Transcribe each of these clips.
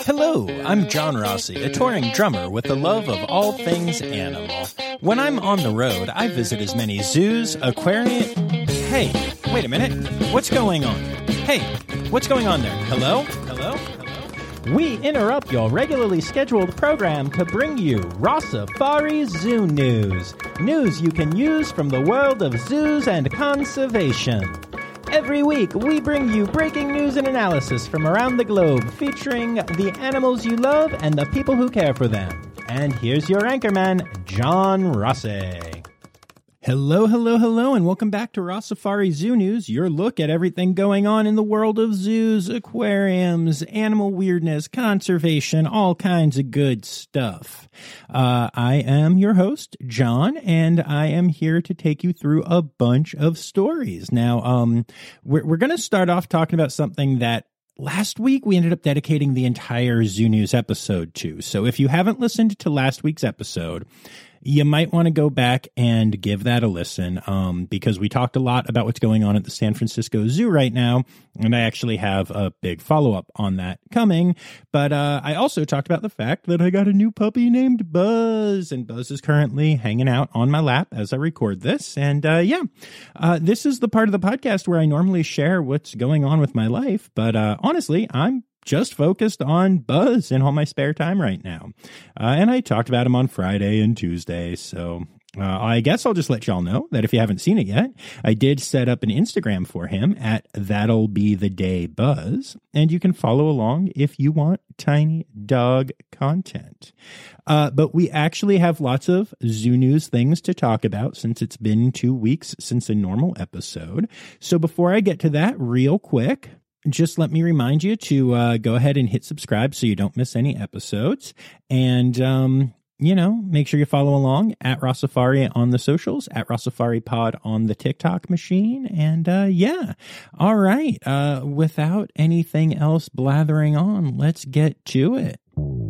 Hello, I'm John Rossi, a touring drummer with the love of all things animal. When I'm on the road, I visit as many zoos, aquariums... Hey, wait a minute. What's going on? Hey, what's going on there? Hello? Hello? Hello? We interrupt your regularly scheduled program to bring you Rossafari Zoo News. News you can use from the world of zoos and conservation. Every week, we bring you breaking news and analysis from around the globe, featuring the animals you love and the people who care for them. And here's your anchorman, John Rossi. Hello, hello, hello, and welcome back to Rossafari Zoo News, your look at everything going on in the world of zoos, aquariums, animal weirdness, conservation, all kinds of good stuff. I am your host, John, and I am here to take you through a bunch of stories. Now, we're going to start off talking about something that last week we ended up dedicating the entire Zoo News episode to. So if you haven't listened to last week's episode, you might want to go back and give that a listen, because we talked a lot about what's going on at the San Francisco Zoo right now, and I actually have a big follow-up on that coming. But I also talked about the fact that I got a new puppy named Buzz, and Buzz is currently hanging out on my lap as I record this. And this is the part of the podcast where I normally share what's going on with my life, but honestly, I'm just focused on Buzz in all my spare time right now. And I talked about him on Friday and Tuesday, so I guess I'll just let y'all know that if you haven't seen it yet, I did set up an Instagram for him at That'll Be the Day Buzz, and you can follow along if you want tiny dog content. But we actually have lots of Zoo News things to talk about since it's been 2 weeks since a normal episode. So before I get to that, real quick, just let me remind you to go ahead and hit subscribe so you don't miss any episodes. And, make sure you follow along at Rossafari on the socials, at Rossafari Pod on the TikTok machine. And, all right. Without anything else blathering on, let's get to it.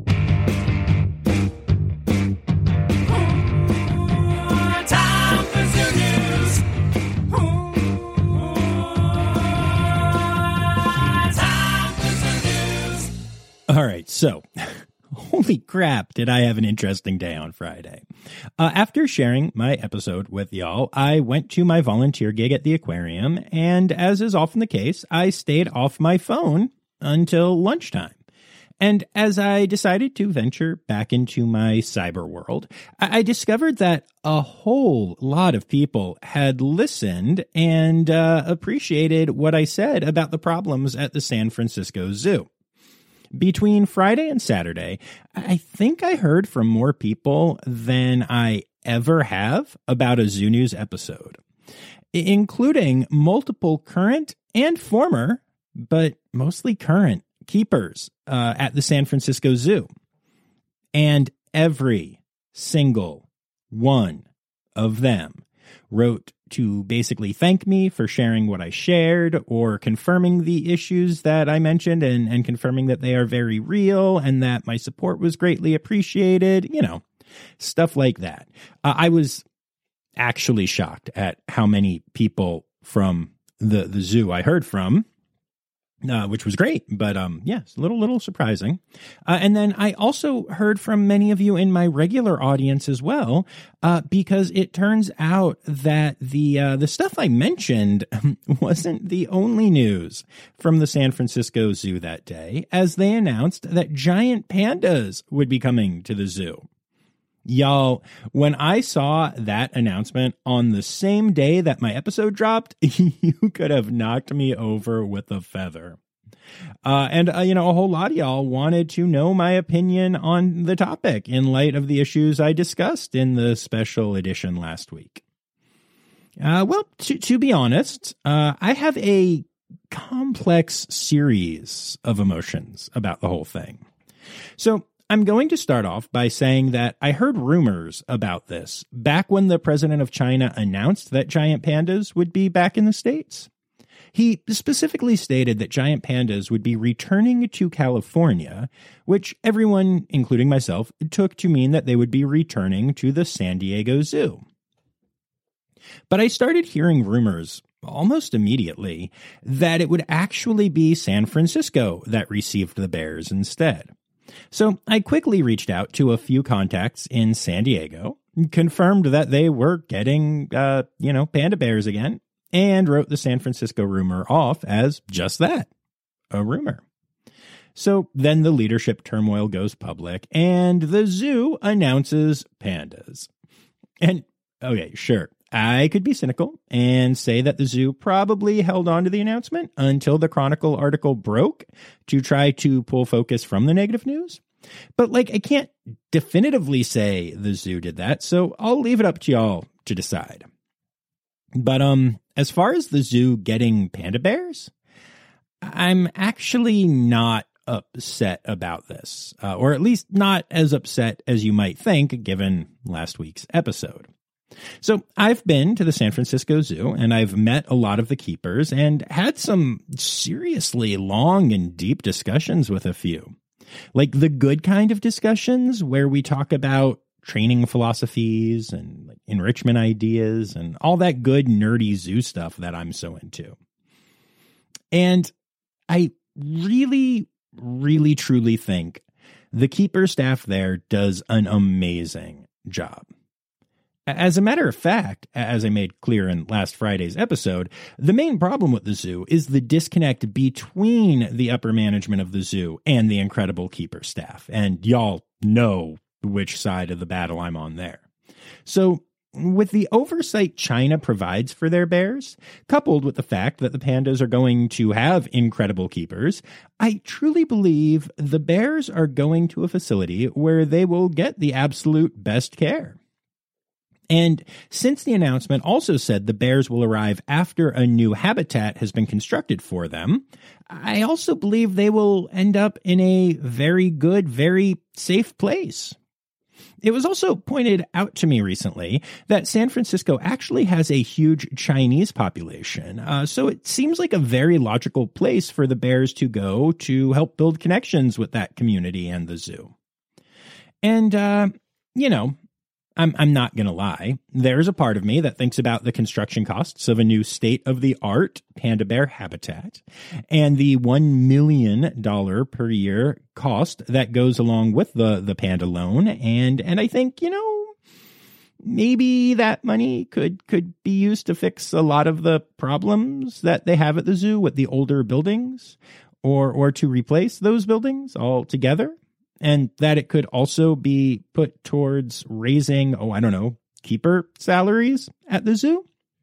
All right, so holy crap, did I have an interesting day on Friday. After sharing my episode with y'all, I went to my volunteer gig at the aquarium, and as is often the case, I stayed off my phone until lunchtime. And as I decided to venture back into my cyber world, I discovered that a whole lot of people had listened and appreciated what I said about the problems at the San Francisco Zoo. Between Friday and Saturday, I think I heard from more people than I ever have about a Zoo News episode, including multiple current and former, but mostly current, keepers at the San Francisco Zoo. And every single one of them wrote to basically thank me for sharing what I shared, or confirming the issues that I mentioned and confirming that they are very real and that my support was greatly appreciated, stuff like that. I was actually shocked at how many people from the zoo I heard from, which was great, but it's a little surprising. And then I also heard from many of you in my regular audience as well, because it turns out that the stuff I mentioned wasn't the only news from the San Francisco Zoo that day, as they announced that giant pandas would be coming to the zoo. Y'all, when I saw that announcement on the same day that my episode dropped, you could have knocked me over with a feather. And a whole lot of y'all wanted to know my opinion on the topic in light of the issues I discussed in the special edition last week. To be honest, I have a complex series of emotions about the whole thing. So I'm going to start off by saying that I heard rumors about this back when the president of China announced that giant pandas would be back in the States. He specifically stated that giant pandas would be returning to California, which everyone, including myself, took to mean that they would be returning to the San Diego Zoo. But I started hearing rumors almost immediately that it would actually be San Francisco that received the bears instead. So I quickly reached out to a few contacts in San Diego, confirmed that they were getting, panda bears again, and wrote the San Francisco rumor off as just that, a rumor. So then the leadership turmoil goes public, and the zoo announces pandas. And, okay, sure, I could be cynical and say that the zoo probably held on to the announcement until the Chronicle article broke to try to pull focus from the negative news. But, I can't definitively say the zoo did that, so I'll leave it up to y'all to decide. But, as far as the zoo getting panda bears, I'm actually not upset about this, or at least not as upset as you might think, given last week's episode. So I've been to the San Francisco Zoo, and I've met a lot of the keepers and had some seriously long and deep discussions with a few. Like the good kind of discussions where we talk about training philosophies and enrichment ideas and all that good nerdy zoo stuff that I'm so into. And I really, really, truly think the keeper staff there does an amazing job. As a matter of fact, as I made clear in last Friday's episode, the main problem with the zoo is the disconnect between the upper management of the zoo and the incredible keeper staff. And y'all know which side of the battle I'm on there. So with the oversight China provides for their bears, coupled with the fact that the pandas are going to have incredible keepers, I truly believe the bears are going to a facility where they will get the absolute best care. And since the announcement also said the bears will arrive after a new habitat has been constructed for them, I also believe they will end up in a very good, very safe place. It was also pointed out to me recently that San Francisco actually has a huge Chinese population, so it seems like a very logical place for the bears to go to help build connections with that community and the zoo. And, I'm not going to lie. There's a part of me that thinks about the construction costs of a new state-of-the-art panda bear habitat and the $1 million per year cost that goes along with the panda loan. And I think, maybe that money could be used to fix a lot of the problems that they have at the zoo with the older buildings or to replace those buildings altogether. And that it could also be put towards raising, keeper salaries at the zoo.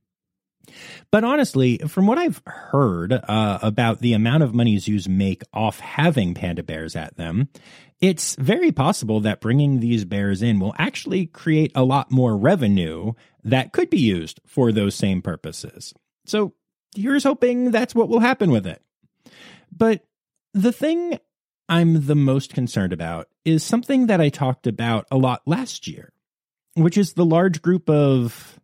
But honestly, from what I've heard about the amount of money zoos make off having panda bears at them, it's very possible that bringing these bears in will actually create a lot more revenue that could be used for those same purposes. So here's hoping that's what will happen with it. But the thing I'm the most concerned about is something that I talked about a lot last year, which is the large group of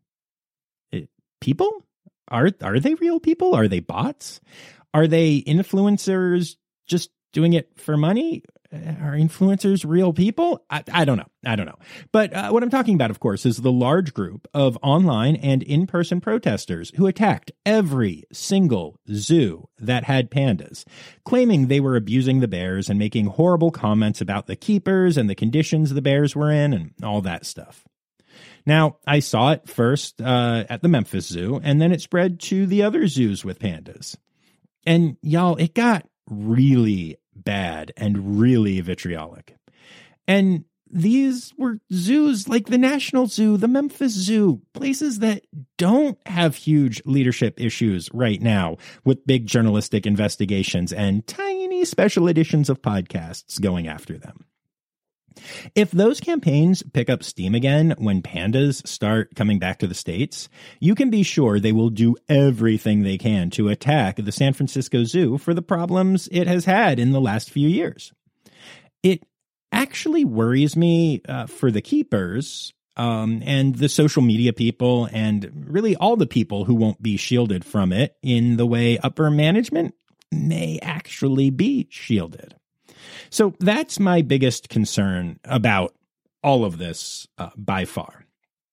people. Are they real people? Are they bots? Are they influencers just doing it for money? Are influencers real people? I don't know. But what I'm talking about, of course, is the large group of online and in-person protesters who attacked every single zoo that had pandas, claiming they were abusing the bears and making horrible comments about the keepers and the conditions the bears were in and all that stuff. Now, I saw it first at the Memphis Zoo, and then it spread to the other zoos with pandas. And y'all, it got really bad and really vitriolic. And these were zoos like the National Zoo, the Memphis Zoo, places that don't have huge leadership issues right now with big journalistic investigations and tiny special editions of podcasts going after them. If those campaigns pick up steam again when pandas start coming back to the States, you can be sure they will do everything they can to attack the San Francisco Zoo for the problems it has had in the last few years. It actually worries me for the keepers and the social media people and really all the people who won't be shielded from it in the way upper management may actually be shielded. So that's my biggest concern about all of this by far.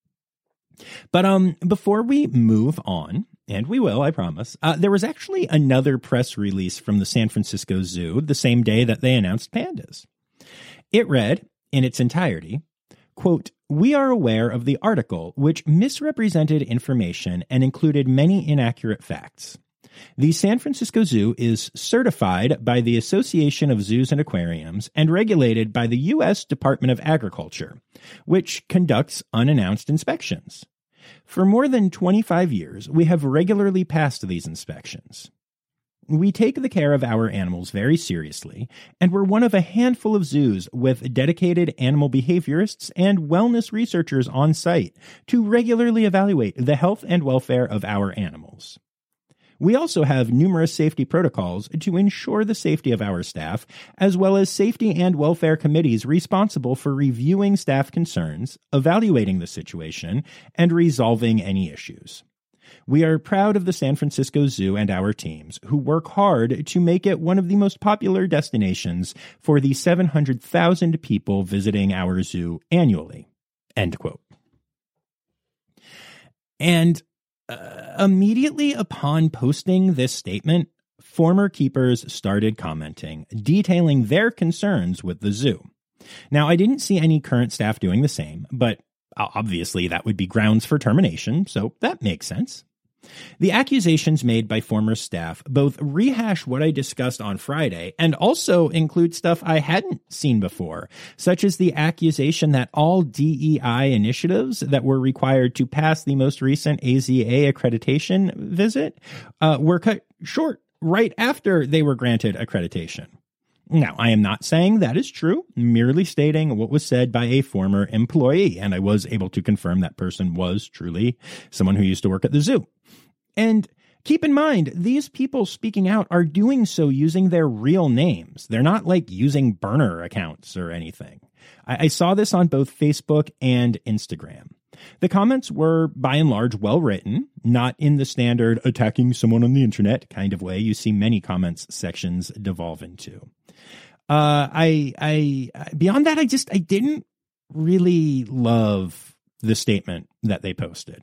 But before we move on, and we will, I promise, there was actually another press release from the San Francisco Zoo the same day that they announced pandas. It read, in its entirety, quote, "We are aware of the article which misrepresented information and included many inaccurate facts. The San Francisco Zoo is certified by the Association of Zoos and Aquariums and regulated by the U.S. Department of Agriculture, which conducts unannounced inspections. For more than 25 years, we have regularly passed these inspections. We take the care of our animals very seriously, and we're one of a handful of zoos with dedicated animal behaviorists and wellness researchers on site to regularly evaluate the health and welfare of our animals. We also have numerous safety protocols to ensure the safety of our staff, as well as safety and welfare committees responsible for reviewing staff concerns, evaluating the situation, and resolving any issues. We are proud of the San Francisco Zoo and our teams, who work hard to make it one of the most popular destinations for the 700,000 people visiting our zoo annually." End quote. And immediately upon posting this statement, former keepers started commenting, detailing their concerns with the zoo. Now, I didn't see any current staff doing the same, but obviously that would be grounds for termination, so that makes sense. The accusations made by former staff both rehash what I discussed on Friday and also include stuff I hadn't seen before, such as the accusation that all DEI initiatives that were required to pass the most recent AZA accreditation visit were cut short right after they were granted accreditation. Now, I am not saying that is true, merely stating what was said by a former employee, and I was able to confirm that person was truly someone who used to work at the zoo. And keep in mind, these people speaking out are doing so using their real names. They're not like using burner accounts or anything. I saw this on both Facebook and Instagram. The comments were, by and large, well-written, not in the standard attacking someone on the internet kind of way you see many comments sections devolve into. Beyond that, I didn't really love the statement that they posted.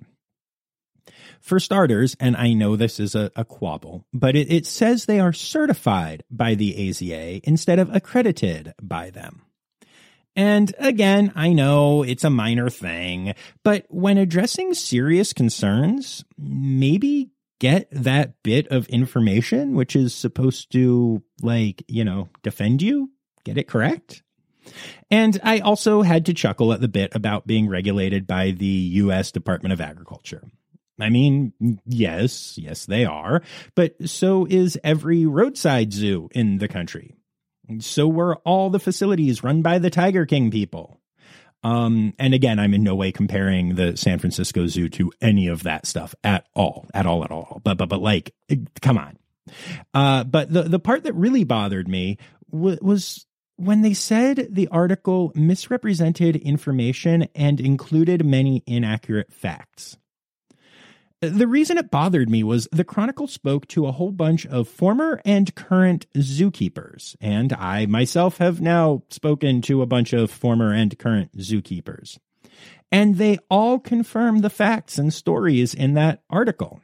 For starters, and I know this is a quabble, but it says they are certified by the AZA instead of accredited by them. And again, I know it's a minor thing, but when addressing serious concerns, maybe get that bit of information, which is supposed to, defend you, get it correct. And I also had to chuckle at the bit about being regulated by the U.S. Department of Agriculture. I mean, yes, they are, but so is every roadside zoo in the country. So were all the facilities run by the Tiger King people. And again, I'm in no way comparing the San Francisco Zoo to any of that stuff at all. But come on. But the part that really bothered me was when they said the article misrepresented information and included many inaccurate facts. The reason it bothered me was the Chronicle spoke to a whole bunch of former and current zookeepers, and I myself have now spoken to a bunch of former and current zookeepers. And they all confirm the facts and stories in that article.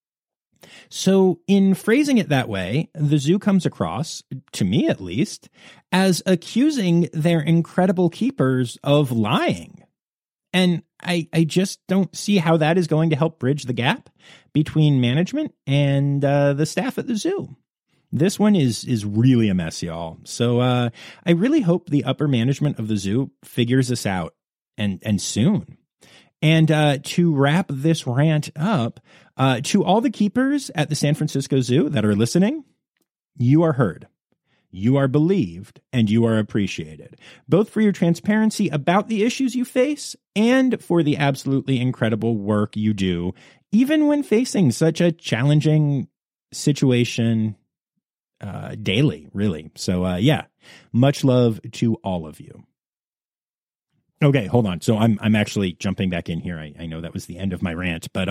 So in phrasing it that way, the zoo comes across, to me at least, as accusing their incredible keepers of lying. And I just don't see how that is going to help bridge the gap between management and the staff at the zoo. This one is really a mess, y'all. So I really hope the upper management of the zoo figures this out and soon. And to wrap this rant up, to all the keepers at the San Francisco Zoo that are listening, you are heard. You are believed, and you are appreciated, both for your transparency about the issues you face and for the absolutely incredible work you do, even when facing such a challenging situation daily, really. So, much love to all of you. Okay, hold on. So I'm actually jumping back in here. I know that was the end of my rant, but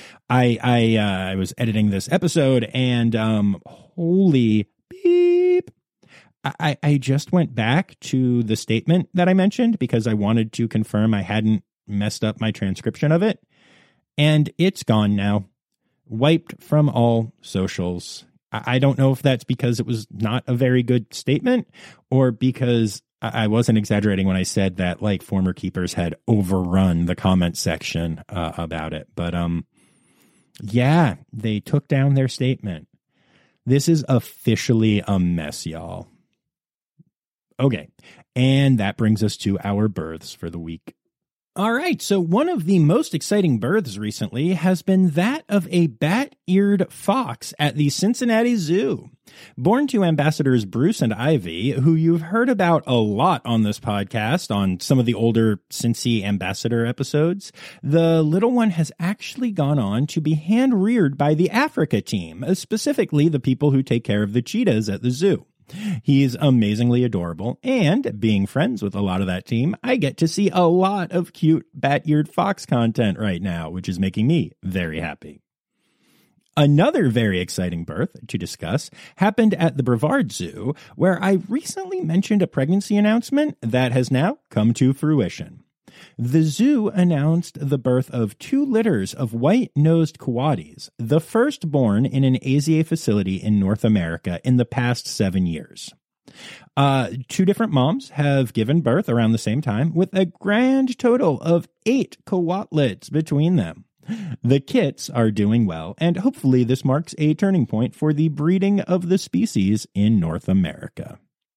I was editing this episode, and holy beep. I just went back to the statement that I mentioned because I wanted to confirm I hadn't messed up my transcription of it. And it's gone now. Wiped from all socials. I don't know if that's because it was not a very good statement or because I wasn't exaggerating when I said that like former keepers had overrun the comment section about it. But yeah, they took down their statement. This is officially a mess, y'all. Okay, and that brings us to our births for the week. All right, so one of the most exciting births recently has been that of a bat-eared fox at the Cincinnati Zoo. Born to ambassadors Bruce and Ivy, who you've heard about a lot on this podcast on some of the older Cincy ambassador episodes, the little one has actually gone on to be hand-reared by the Africa team, specifically the people who take care of the cheetahs at the zoo. He's amazingly adorable, and being friends with a lot of that team, I get to see a lot of cute bat-eared fox content right now, which is making me very happy. Another very exciting birth to discuss happened at the Brevard Zoo, where I recently mentioned a pregnancy announcement that has now come to fruition. The zoo announced the birth of 2 litters of white-nosed coatis, the first born in an AZA facility in North America in the past 7 years. 2 different moms have given birth around the same time, with a grand total of 8 coatlets between them. The kits are doing well, and hopefully this marks a turning point for the breeding of the species in North America.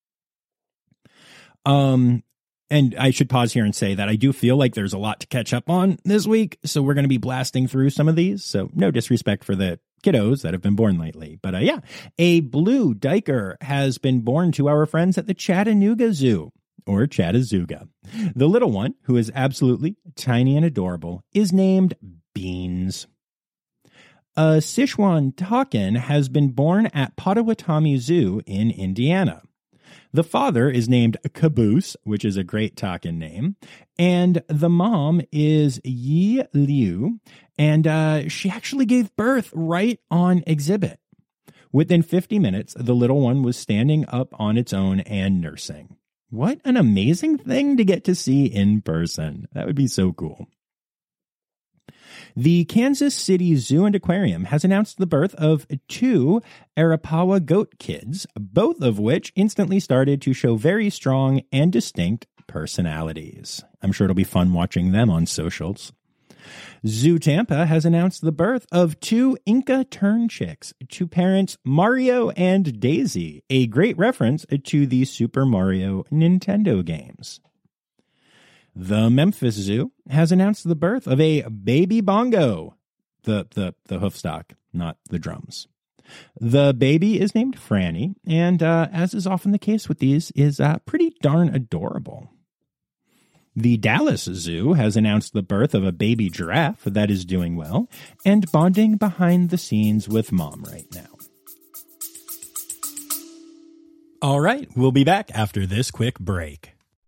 And I should pause here and say that I do feel like there's a lot to catch up on this week, so we're going to be blasting through some of these, so no disrespect for the kiddos that have been born lately. But yeah, a blue duiker has been born to our friends at the Chattanooga Zoo, or Chattazooga. The little one, who is absolutely tiny and adorable, is named Beans. A Sichuan takin has been born at Potawatomi Zoo in Indiana. The father is named Caboose, which is a great takin name, and the mom is Yi Liu, and she actually gave birth right on exhibit. Within 50 minutes, the little one was standing up on its own and nursing. What an amazing thing to get to see in person. That would be so cool. The Kansas City Zoo and Aquarium has announced the birth of 2 Arapawa goat kids, both of which instantly started to show very strong and distinct personalities. I'm sure it'll be fun watching them on socials. Zoo Tampa has announced the birth of 2 Inca tern chicks to parents Mario and Daisy, a great reference to the Super Mario Nintendo games. The Memphis Zoo has announced the birth of a baby bongo, the hoofstock, not the drums. The baby is named Franny, and as is often the case with these, is pretty darn adorable. The Dallas Zoo has announced the birth of a baby giraffe that is doing well and bonding behind the scenes with mom right now. All right, we'll be back after this quick break.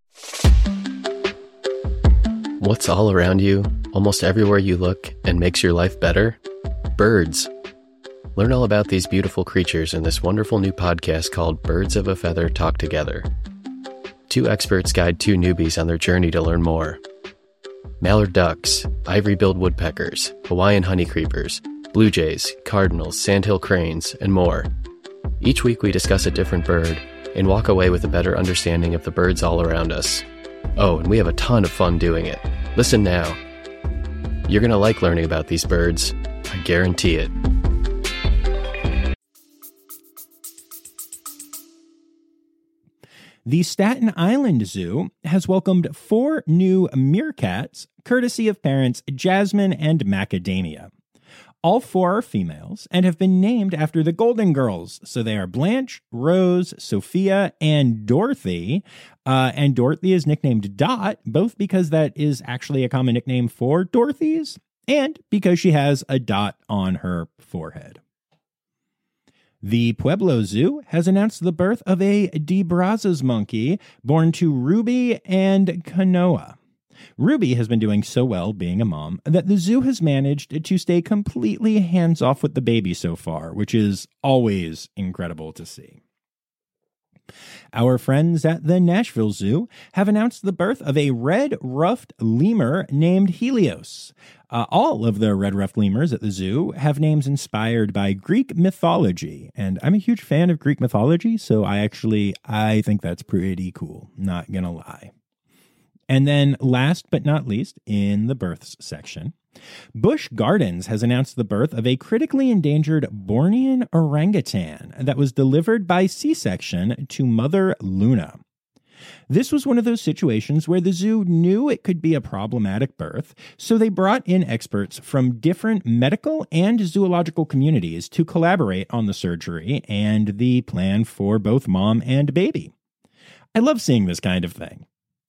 What's all around you, almost everywhere you look, and makes your life better? Birds. Learn all about these beautiful creatures in this wonderful new podcast called Birds of a Feather Talk Together. 2 experts guide 2 newbies on their journey to learn more. Mallard ducks, ivory-billed woodpeckers, Hawaiian honeycreepers, blue jays, cardinals, sandhill cranes, and more. Each week we discuss a different bird and walk away with a better understanding of the birds all around us. Oh, and we have a ton of fun doing it. Listen now. You're going to like learning about these birds. I guarantee it. The Staten Island Zoo has welcomed 4 new meerkats, courtesy of parents Jasmine and Macadamia. All 4 are females and have been named after the Golden Girls. So they are Blanche, Rose, Sophia, and Dorothy. And Dorothy is nicknamed Dot, both because that is actually a common nickname for Dorothy's and because she has a dot on her forehead. The Pueblo Zoo has announced the birth of a De Brazos monkey born to Ruby and Kanoa. Ruby has been doing so well being a mom that the zoo has managed to stay completely hands-off with the baby so far, which is always incredible to see. Our friends at the Nashville Zoo have announced the birth of a red-ruffed lemur named Helios. All of the red-ruffed lemurs at the zoo have names inspired by Greek mythology, and I'm a huge fan of Greek mythology, so I think that's pretty cool, not gonna lie. And then last but not least, in the births section, Busch Gardens has announced the birth of a critically endangered Bornean orangutan that was delivered by C-section to Mother Luna. This was one of those situations where the zoo knew it could be a problematic birth, so they brought in experts from different medical and zoological communities to collaborate on the surgery and the plan for both mom and baby. I love seeing this kind of thing.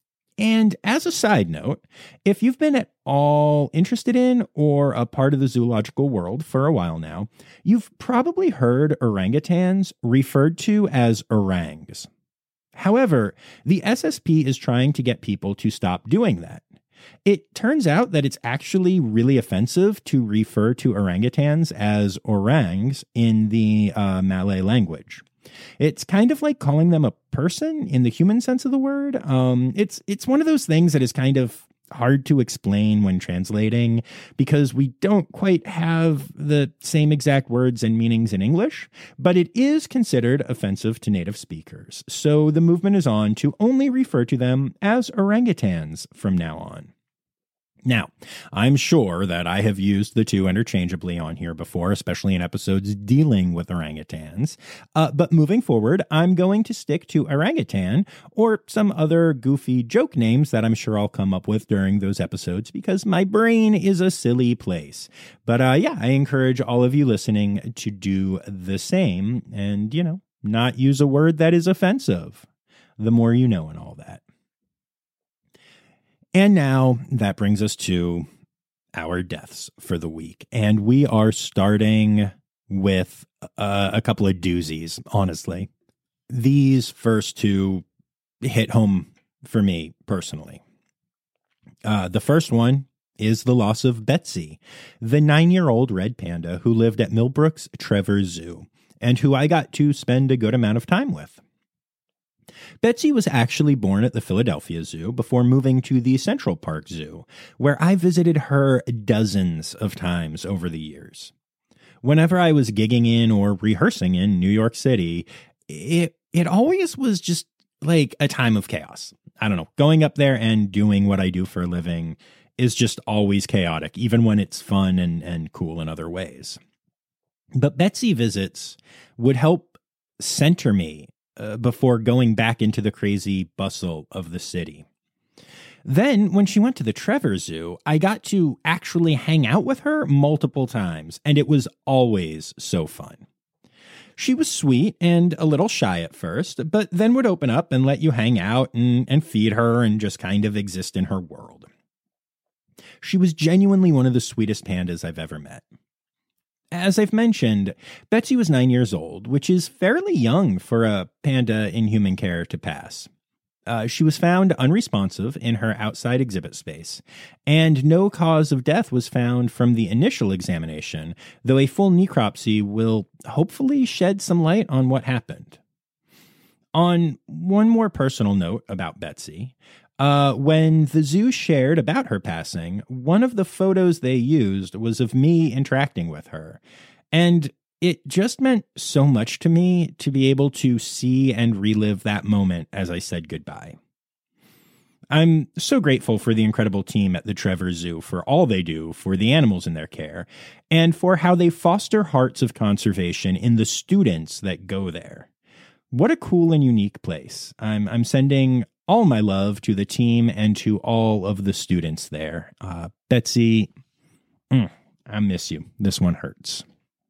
And as a side note, if you've been at all interested in or a part of the zoological world for a while now, you've probably heard orangutans referred to as orangs. However, the SSP is trying to get people to stop doing that. It turns out that it's actually really offensive to refer to orangutans as orangs in the Malay language. It's kind of like calling them a person in the human sense of the word. It's one of those things that is kind of hard to explain when translating because we don't quite have the same exact words and meanings in English, but it is considered offensive to native speakers. So the movement is on to only refer to them as orangutans from now on. Now, I'm sure that I have used the two interchangeably on here before, especially in episodes dealing with orangutans. But moving forward, I'm going to stick to orangutan or some other goofy joke names that I'm sure I'll come up with during those episodes because my brain is a silly place. But I encourage all of you listening to do the same and, not use a word that is offensive. The more you know and all that. And now that brings us to our deaths for the week. And we are starting with a couple of doozies, honestly. These first two hit home for me personally. The first one is the loss of Betsy, the 9-year-old red panda who lived at Millbrook's Trevor Zoo and who I got to spend a good amount of time with. Betsy was actually born at the Philadelphia Zoo before moving to the Central Park Zoo, where I visited her dozens of times over the years. Whenever I was gigging in or rehearsing in New York City, it always was just like a time of chaos. I don't know, going up there and doing what I do for a living is just always chaotic, even when it's fun and cool in other ways. But Betsy visits would help center me before going back into the crazy bustle of the city. Then, when she went to the Trevor Zoo, I got to actually hang out with her multiple times, and it was always so fun. She was sweet and a little shy at first, but then would open up and let you hang out and feed her and just kind of exist in her world. She was genuinely one of the sweetest pandas I've ever met. As I've mentioned, Betsy was 9 years old, which is fairly young for a panda in human care to pass. She was found unresponsive in her outside exhibit space, and no cause of death was found from the initial examination, though a full necropsy will hopefully shed some light on what happened. On one more personal note about Betsy, when the zoo shared about her passing, one of the photos they used was of me interacting with her. And it just meant so much to me to be able to see and relive that moment as I said goodbye. I'm so grateful for the incredible team at the Trevor Zoo for all they do for the animals in their care and for how they foster hearts of conservation in the students that go there. What a cool and unique place. I'm sending all my love to the team and to all of the students there. Betsy, I miss you. This one hurts.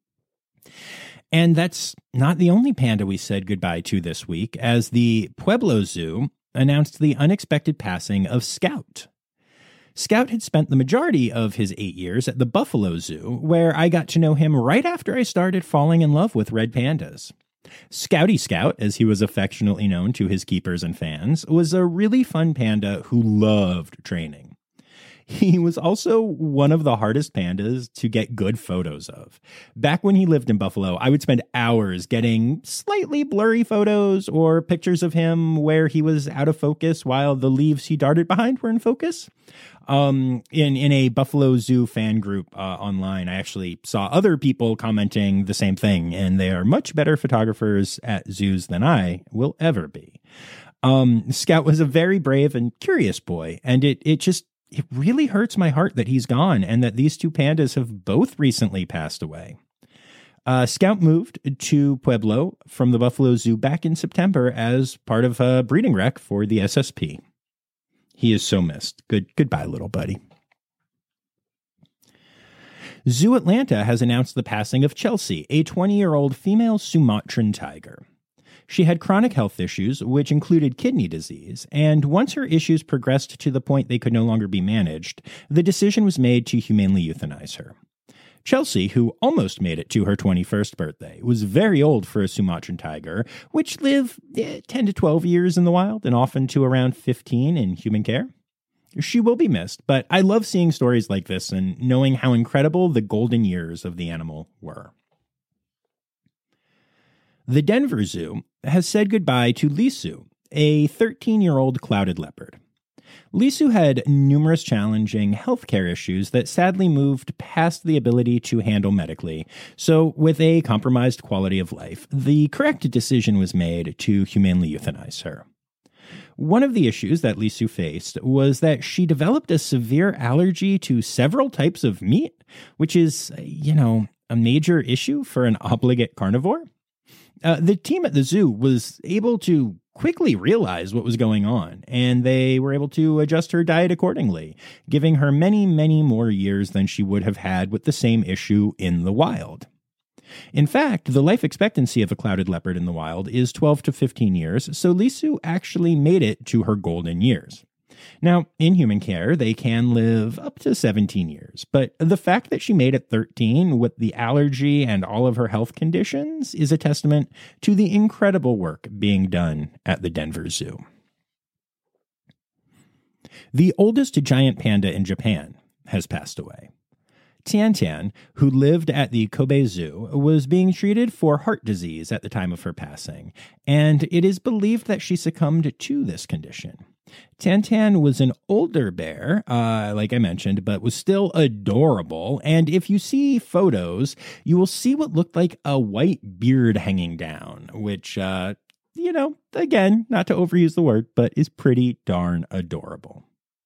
And that's not the only panda we said goodbye to this week, as the Pueblo Zoo announced the unexpected passing of Scout. Scout had spent the majority of his 8 years at the Buffalo Zoo, where I got to know him right after I started falling in love with red pandas. Scouty Scout, as he was affectionately known to his keepers and fans, was a really fun panda who loved training. He was also one of the hardest pandas to get good photos of. Back when he lived in Buffalo, I would spend hours getting slightly blurry photos or pictures of him where he was out of focus while the leaves he darted behind were in focus. In a Buffalo Zoo fan group online, I actually saw other people commenting the same thing, and they are much better photographers at zoos than I will ever be. Scout was a very brave and curious boy, and it really hurts my heart that he's gone and that these two pandas have both recently passed away. Scout moved to Pueblo from the Buffalo Zoo back in September as part of a breeding rec for the SSP. He is so missed. Goodbye, little buddy. Zoo Atlanta has announced the passing of Chelsea, a 20-year-old female Sumatran tiger. She had chronic health issues, which included kidney disease, and once her issues progressed to the point they could no longer be managed, the decision was made to humanely euthanize her. Chelsea, who almost made it to her 21st birthday, was very old for a Sumatran tiger, which live 10 to 12 years in the wild and often to around 15 in human care. She will be missed, but I love seeing stories like this and knowing how incredible the golden years of the animal were. The Denver Zoo has said goodbye to Lisu, a 13-year-old clouded leopard. Lisu had numerous challenging healthcare issues that sadly moved past the ability to handle medically. So, with a compromised quality of life, the correct decision was made to humanely euthanize her. One of the issues that Lisu faced was that she developed a severe allergy to several types of meat, which is, a major issue for an obligate carnivore. The team at the zoo was able to quickly realize what was going on, and they were able to adjust her diet accordingly, giving her many, many more years than she would have had with the same issue in the wild. In fact, the life expectancy of a clouded leopard in the wild is 12 to 15 years, so Lisu actually made it to her golden years. Now, in human care, they can live up to 17 years, but the fact that she made it 13 with the allergy and all of her health conditions is a testament to the incredible work being done at the Denver Zoo. The oldest giant panda in Japan has passed away. Tian, who lived at the Kobe Zoo, was being treated for heart disease at the time of her passing, and it is believed that she succumbed to this condition. Tian was an older bear, like I mentioned, but was still adorable, and if you see photos, you will see what looked like a white beard hanging down, which, again, not to overuse the word, but is pretty darn adorable.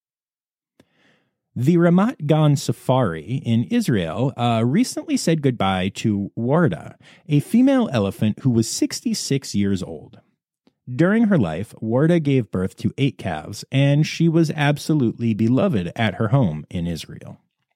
The Ramat Gan Safari in Israel recently said goodbye to Warda, a female elephant who was 66 years old. During her life, Warda gave birth to 8 calves, and she was absolutely beloved at her home in Israel.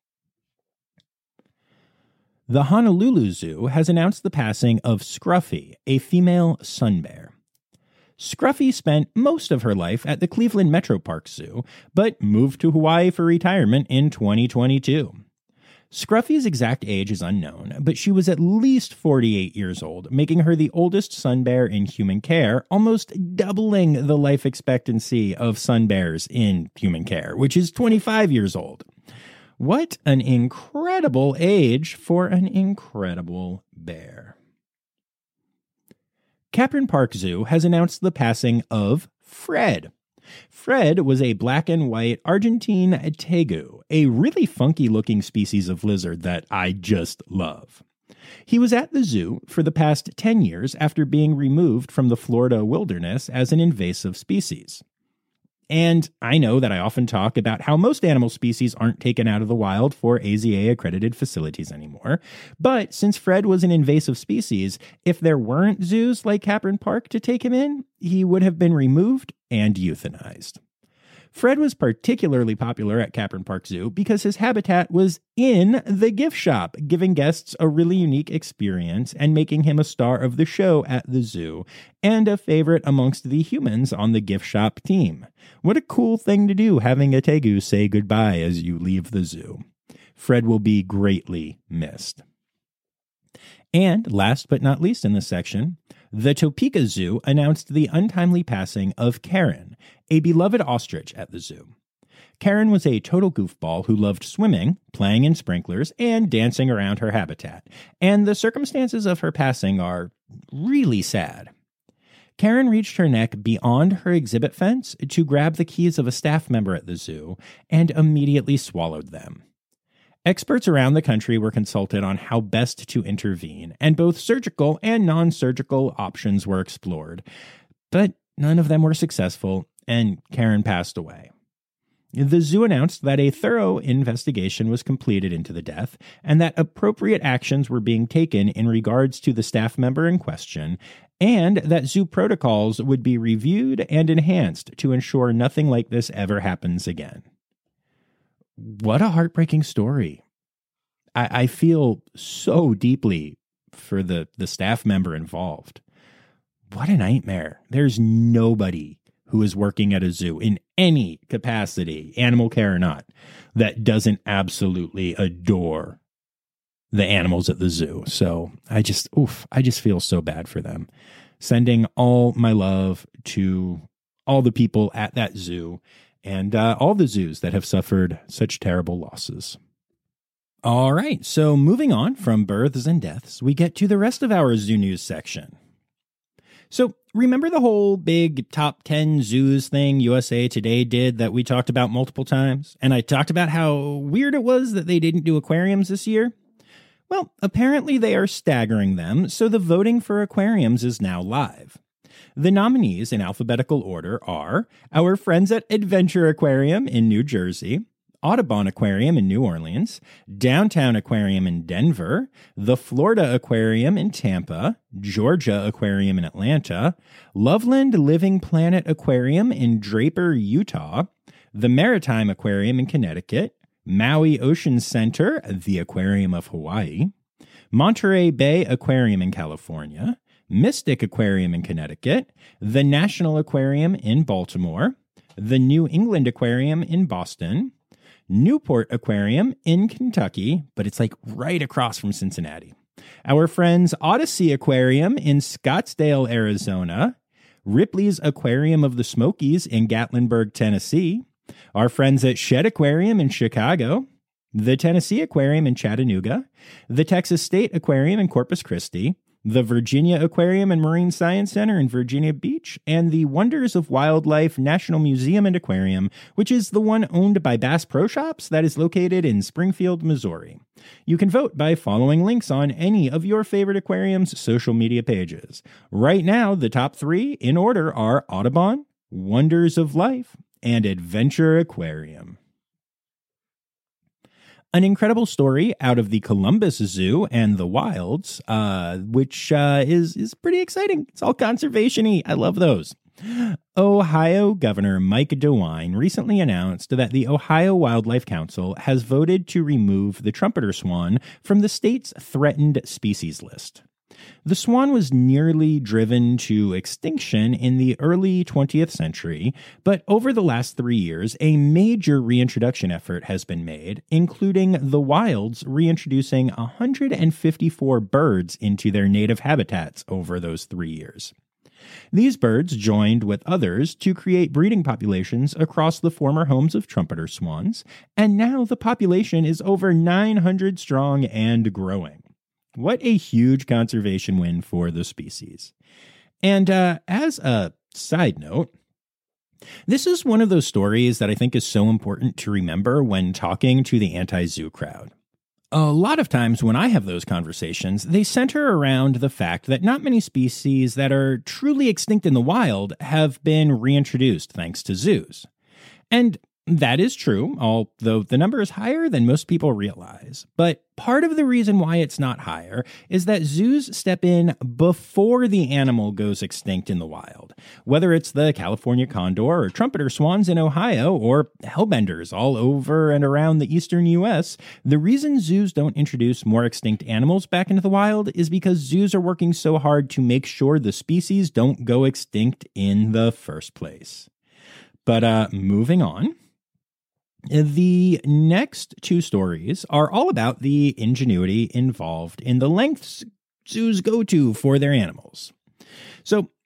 The Honolulu Zoo has announced the passing of Scruffy, a female sun bear. Scruffy spent most of her life at the Cleveland Metro Park Zoo, but moved to Hawaii for retirement in 2022. Scruffy's exact age is unknown, but she was at least 48 years old, making her the oldest sun bear in human care, almost doubling the life expectancy of sun bears in human care, which is 25 years old. What an incredible age for an incredible bear. Capron Park Zoo has announced the passing of Fred. Fred was a black and white Argentine tegu, a really funky-looking species of lizard that I just love. He was at the zoo for the past 10 years after being removed from the Florida wilderness as an invasive species. And I know that I often talk about how most animal species aren't taken out of the wild for AZA-accredited facilities anymore. But since Fred was an invasive species, if there weren't zoos like Capron Park to take him in, he would have been removed and euthanized. Fred was particularly popular at Capron Park Zoo because his habitat was in the gift shop, giving guests a really unique experience and making him a star of the show at the zoo, and a favorite amongst the humans on the gift shop team. What a cool thing to do, having a tegu say goodbye as you leave the zoo. Fred will be greatly missed. And last but not least in this section, the Topeka Zoo announced the untimely passing of Karen, a beloved ostrich at the zoo. Karen was a total goofball who loved swimming, playing in sprinklers, and dancing around her habitat, and the circumstances of her passing are really sad. Karen reached her neck beyond her exhibit fence to grab the keys of a staff member at the zoo and immediately swallowed them. Experts around the country were consulted on how best to intervene, and both surgical and non-surgical options were explored, but none of them were successful, and Karen passed away. The zoo announced that a thorough investigation was completed into the death and that appropriate actions were being taken in regards to the staff member in question, and that zoo protocols would be reviewed and enhanced to ensure nothing like this ever happens again. What a heartbreaking story. I feel so deeply for the staff member involved. What a nightmare. There's nobody who is working at a zoo in any capacity, animal care or not, that doesn't absolutely adore the animals at the zoo. So I just feel so bad for them. Sending all my love to all the people at that zoo and all the zoos that have suffered such terrible losses. All right, so moving on from births and deaths, we get to the rest of our zoo news section. So remember the whole big top 10 zoos thing USA Today did that we talked about multiple times? And I talked about how weird it was that they didn't do aquariums this year? Well, apparently they are staggering them, so the voting for aquariums is now live. The nominees in alphabetical order are our friends at Adventure Aquarium in New Jersey, Audubon Aquarium in New Orleans, Downtown Aquarium in Denver, the Florida Aquarium in Tampa, Georgia Aquarium in Atlanta, Loveland Living Planet Aquarium in Draper, Utah, the Maritime Aquarium in Connecticut, Maui Ocean Center, the Aquarium of Hawaii, Monterey Bay Aquarium in California, Mystic Aquarium in Connecticut, the National Aquarium in Baltimore, the New England Aquarium in Boston, Newport Aquarium in Kentucky, but it's like right across from Cincinnati. Our friends Odyssey Aquarium in Scottsdale, Arizona, Ripley's Aquarium of the Smokies in Gatlinburg, Tennessee, our friends at Shedd Aquarium in Chicago, the Tennessee Aquarium in Chattanooga, the Texas State Aquarium in Corpus Christi, the Virginia Aquarium and Marine Science Center in Virginia Beach, and the Wonders of Wildlife National Museum and Aquarium, which is the one owned by Bass Pro Shops that is located in Springfield, Missouri. You can vote by following links on any of your favorite aquarium's social media pages. Right now, the top 3 in order are Audubon, Wonders of Life, and Adventure Aquarium. An incredible story out of the Columbus Zoo and the wilds, which is pretty exciting. It's all conservation-y. I love those. Ohio Governor Mike DeWine recently announced that the Ohio Wildlife Council has voted to remove the trumpeter swan from the state's threatened species list. The swan was nearly driven to extinction in the early 20th century, but over the last 3 years, a major reintroduction effort has been made, including the wilds reintroducing 154 birds into their native habitats over those 3 years. These birds joined with others to create breeding populations across the former homes of trumpeter swans, and now the population is over 900 strong and growing. What a huge conservation win for the species. And as a side note, this is one of those stories that I think is so important to remember when talking to the anti-zoo crowd. A lot of times when I have those conversations, they center around the fact that not many species that are truly extinct in the wild have been reintroduced thanks to zoos. And that is true, although the number is higher than most people realize. But part of the reason why it's not higher is that zoos step in before the animal goes extinct in the wild. Whether it's the California condor or trumpeter swans in Ohio or hellbenders all over and around the eastern U.S., the reason zoos don't introduce more extinct animals back into the wild is because zoos are working so hard to make sure the species don't go extinct in the first place. But moving on. The next 2 stories are all about the ingenuity involved in the lengths zoos go to for their animals. So,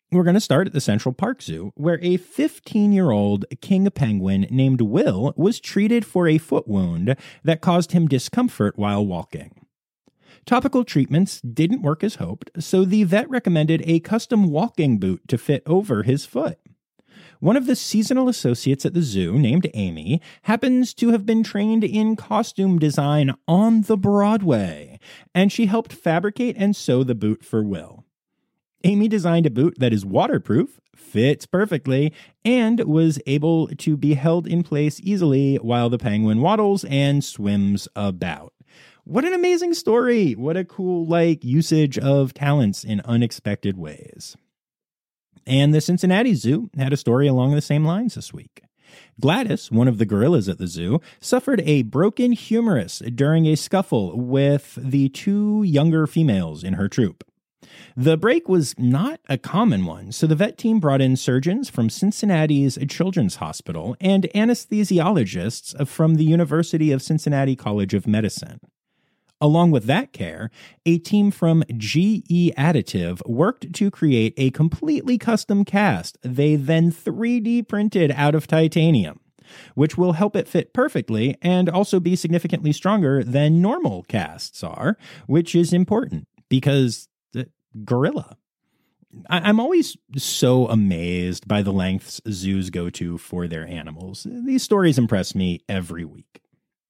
We're going to start at the Central Park Zoo, where a 15-year-old king penguin named Will was treated for a foot wound that caused him discomfort while walking. Topical treatments didn't work as hoped, so the vet recommended a custom walking boot to fit over his foot. One of the seasonal associates at the zoo, named Amy, happens to have been trained in costume design on the Broadway, and she helped fabricate and sew the boot for Will. Amy designed a boot that is waterproof, fits perfectly, and was able to be held in place easily while the penguin waddles and swims about. What an amazing story! What a cool, usage of talents in unexpected ways. And the Cincinnati Zoo had a story along the same lines this week. Gladys, one of the gorillas at the zoo, suffered a broken humerus during a scuffle with the two younger females in her troop. The break was not a common one, so the vet team brought in surgeons from Cincinnati's Children's Hospital and anesthesiologists from the University of Cincinnati College of Medicine. Along with that care, a team from GE Additive worked to create a completely custom cast they then 3D printed out of titanium, which will help it fit perfectly and also be significantly stronger than normal casts are, which is important because gorilla. I'm always so amazed by the lengths zoos go to for their animals. These stories impress me every week.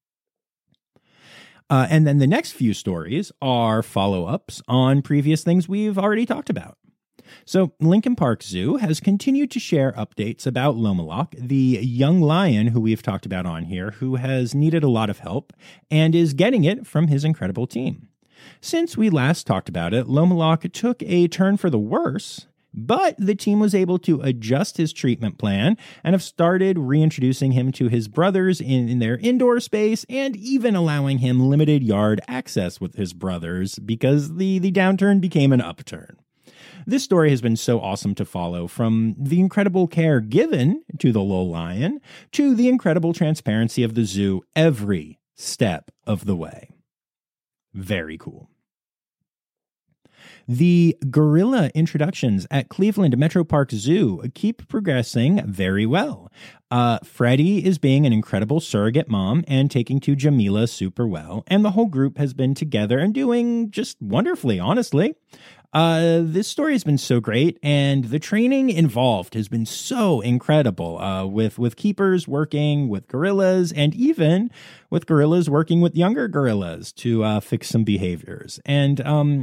And then the next few stories are follow-ups on previous things we've already talked about. So Lincoln Park Zoo has continued to share updates about Lomaloc, the young lion who we've talked about on here, who has needed a lot of help and is getting it from his incredible team. Since we last talked about it, Lomaloc took a turn for the worse, but the team was able to adjust his treatment plan and have started reintroducing him to his brothers in their indoor space and even allowing him limited yard access with his brothers because the downturn became an upturn. This story has been so awesome to follow, from the incredible care given to the little lion to the incredible transparency of the zoo every step of the way. Very cool. The gorilla introductions at Cleveland Metro Park Zoo keep progressing very well. Freddie is being an incredible surrogate mom and taking to Jamila super well, and the whole group has been together and doing just wonderfully, honestly. This story has been so great, and the training involved has been so incredible, with keepers working with gorillas and even with gorillas working with younger gorillas to fix some behaviors. And,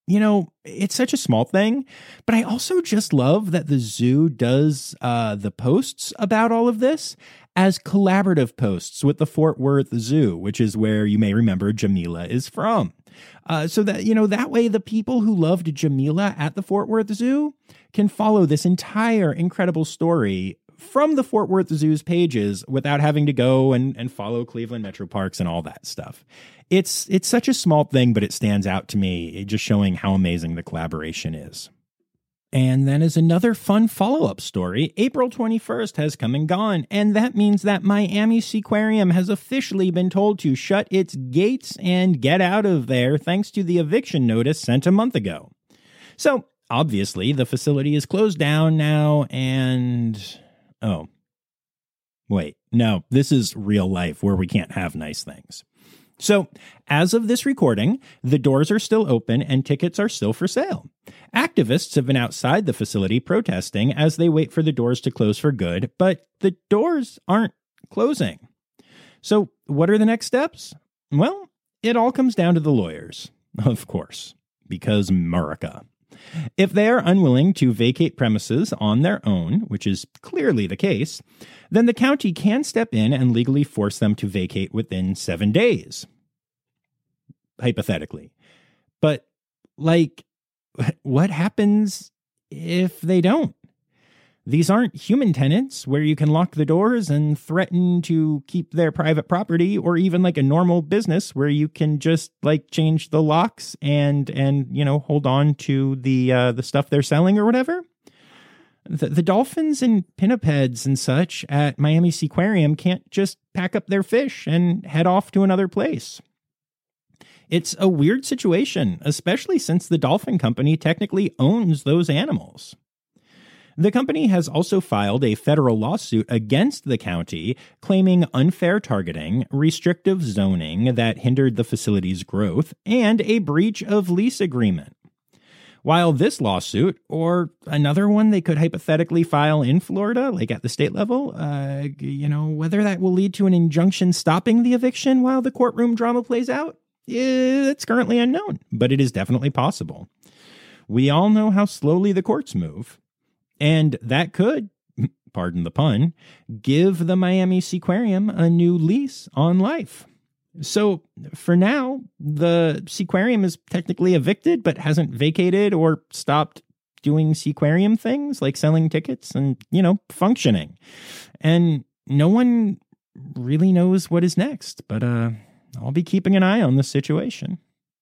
it's such a small thing, but I also just love that the zoo does the posts about all of this as collaborative posts with the Fort Worth Zoo, which is where you may remember Jamila is from. So that, that way the people who loved Jamila at the Fort Worth Zoo can follow this entire incredible story from the Fort Worth Zoo's pages without having to go and follow Cleveland Metro Parks and all that stuff. It's such a small thing, but it stands out to me, just showing how amazing the collaboration is. And then as another fun follow-up story, April 21st has come and gone, and that means that Miami Seaquarium has officially been told to shut its gates and get out of there thanks to the eviction notice sent a month ago. So, obviously, the facility is closed down now, and... Oh. Wait, no, this is real life where we can't have nice things. So, as of this recording, the doors are still open and tickets are still for sale. Activists have been outside the facility protesting as they wait for the doors to close for good, but the doors aren't closing. So, what are the next steps? Well, it all comes down to the lawyers, of course, because America. If they are unwilling to vacate premises on their own, which is clearly the case, then the county can step in and legally force them to vacate within 7 days. Hypothetically. But, what happens if they don't? These aren't human tenants where you can lock the doors and threaten to keep their private property, or even like a normal business where you can just change the locks and hold on to the stuff they're selling or whatever. The dolphins and pinnipeds and such at Miami Seaquarium can't just pack up their fish and head off to another place. It's a weird situation, especially since the dolphin company technically owns those animals. The company has also filed a federal lawsuit against the county, claiming unfair targeting, restrictive zoning that hindered the facility's growth, and a breach of lease agreement. While this lawsuit, or another one they could hypothetically file in Florida, like at the state level, whether that will lead to an injunction stopping the eviction while the courtroom drama plays out, it's currently unknown, but it is definitely possible. We all know how slowly the courts move, and that could, pardon the pun, give the Miami Seaquarium a new lease on life. So for now, the Seaquarium is technically evicted, but hasn't vacated or stopped doing Seaquarium things like selling tickets and, functioning. And no one really knows what is next, but I'll be keeping an eye on the situation.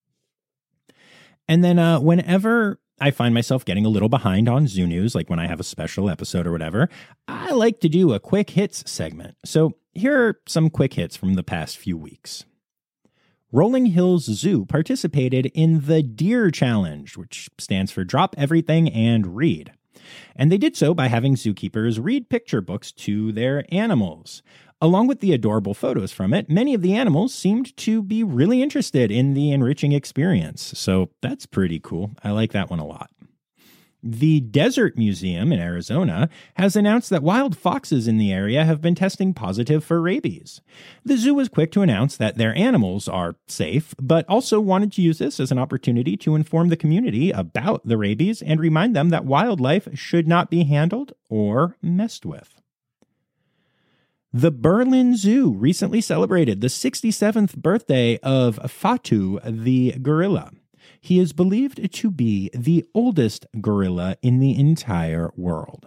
And then whenever I find myself getting a little behind on Zoo News, like when I have a special episode or whatever, I like to do a quick hits segment. So here are some quick hits from the past few weeks. Rolling Hills Zoo participated in the Deer Challenge, which stands for Drop Everything and Read. And they did so by having zookeepers read picture books to their animals. Along with the adorable photos from it, many of the animals seemed to be really interested in the enriching experience. So that's pretty cool. I like that one a lot. The Desert Museum in Arizona has announced that wild foxes in the area have been testing positive for rabies. The zoo was quick to announce that their animals are safe, but also wanted to use this as an opportunity to inform the community about the rabies and remind them that wildlife should not be handled or messed with. The Berlin Zoo recently celebrated the 67th birthday of Fatu the gorilla. He is believed to be the oldest gorilla in the entire world.